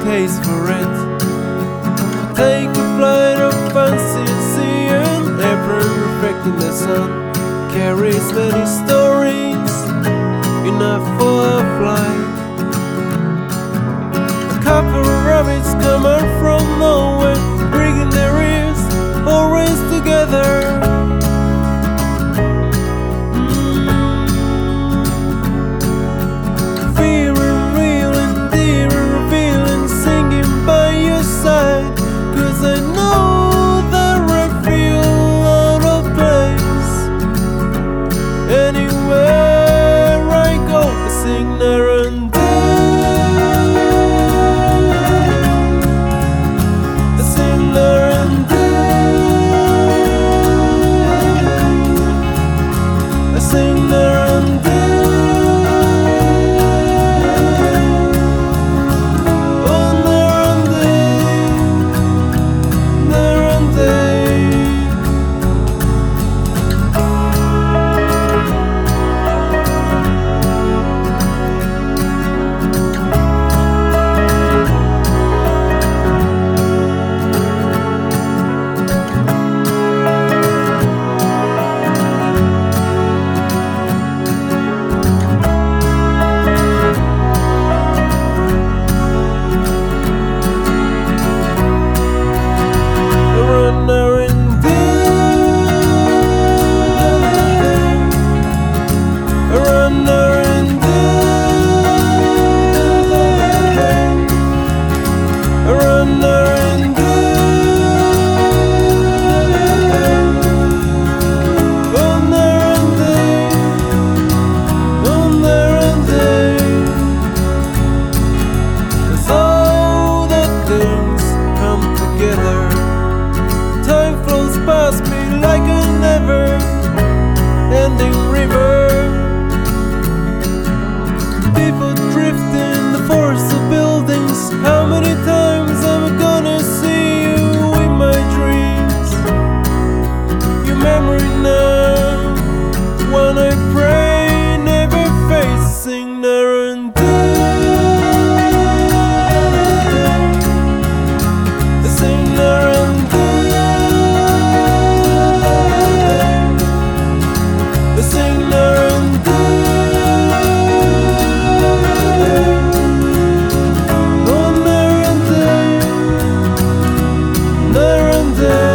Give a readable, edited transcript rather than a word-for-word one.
case for it. Take a flight of fancy sea, and April reflecting the sun carries many stories, enough for a flight. A couple of rabbits come out from nowhere, bringing their ears always together. I know that I feel out of place. Anywhere I go, I sing Naranda. I sing Naranda. I sing Naranda. Time flows past me like a never-ending river. People drift in the forest of buildings. How many times am I gonna see you in my dreams? Your memory now, when I pray, never fades. Sing Naranda. Sing Naranda. Sing Naranda. Oh Naranda, Naranda.